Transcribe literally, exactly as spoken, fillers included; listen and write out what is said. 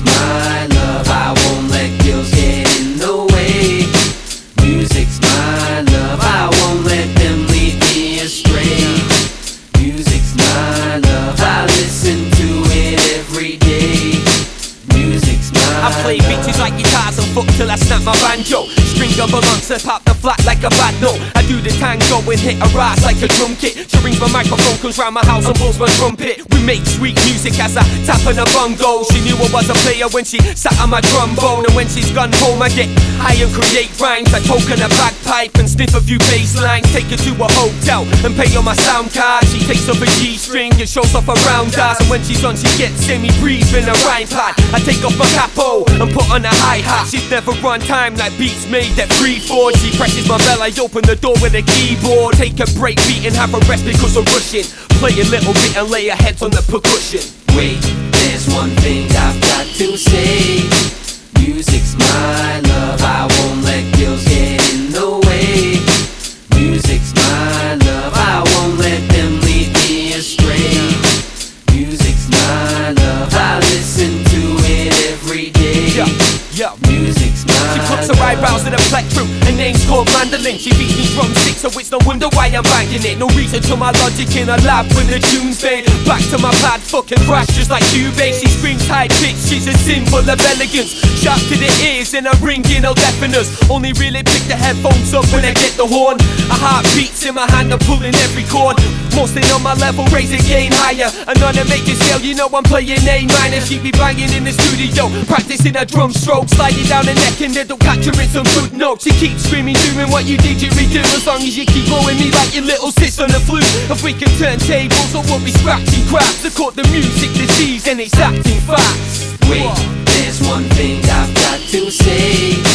my love, I won't let girls get in the way. Music's my love, I won't let them lead me astray. Music's my love, I listen to it every day. Music's my I play love. bitches like guitars and fuck till I snap my banjo. String of a monster, pop the flat like a bad note. I do the tango and hit her ass like a drum kit. She rings my microphone, comes round my house and blows my trumpet. We make sweet music as I tap on a bongo. She knew I was a player when she sat on my trombone. And when she's gone home I get high and create rhymes. I talk on a bagpipe and sniff a few bass lines. Take her to a hotel and pay on my sound card. She takes off a G-string and shows off her round ass. And when she's on she gets semi-brief in a rhyme pad. I take off my capo and put on a hi-hat. She's never run time like beats made at free four. She presses my bell, I open the door with a keyboard. Take a break beat and have a rest because I'm rushing. Play a little bit and lay her heads on the percussion. Wait, there's one thing I've got to say. Music's my love, I won't let girls get in the way. Music's my love, I won't let them lead me astray. Music's my love, I listen to it every day. Yeah, yeah. Music's my She puts her eyebrows in a plectrum, her name's called Mandolin. She beats me drumsticks, so it's no wonder why I'm banging it. No reason to my logic in a lab when the tune's made. Back to my pad, fucking crash just like you, babe. She screams high pitch, she's a symbol of elegance. Sharp to the ears and a ringing will deafen us. Only really pick the headphones up when I get the horn. A heart beats in my hand, I'm pulling every chord. Mostly on my level, raise it gain higher. And on a major scale, you know I'm playing A minor. She be banging in the studio, practicing her drum stroke, sliding down her neck and then don't catch her in some good notes. She keeps screaming, doing what you didgeridoo. As long as you keep blowing me like your little sis on the flute. If we can turn tables, or we'll be scratching crabs. I caught the music disease and it's acting fast. Wait, there's one thing I've got to say.